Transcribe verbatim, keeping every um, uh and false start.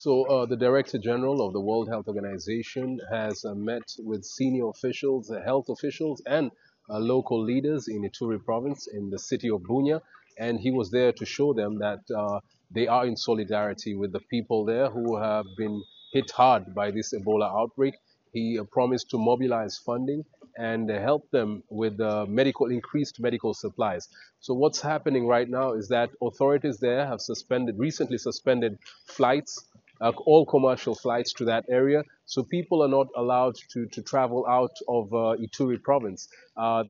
So, uh, the Director General of the World Health Organization has uh, met with senior officials, uh, health officials, and uh, local leaders in Ituri province in the city of Bunia. And he was there to show them that uh, they are in solidarity with the people there who have been hit hard by this Ebola outbreak. He uh, promised to mobilize funding and uh, help them with uh, medical increased medical supplies. So what's happening right now is that authorities there have suspended recently suspended flights, uh, all commercial flights to that area. So people are not allowed to, to travel out of uh, Ituri province. Uh,